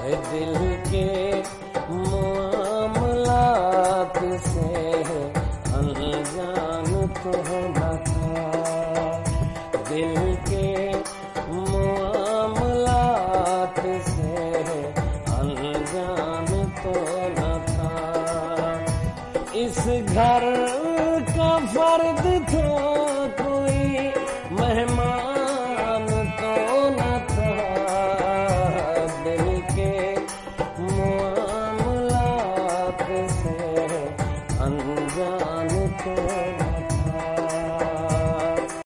दिल के मामलात से अनजान तो न था, दिल के मामलात से अनजान तो न था। इस घर का फर्द था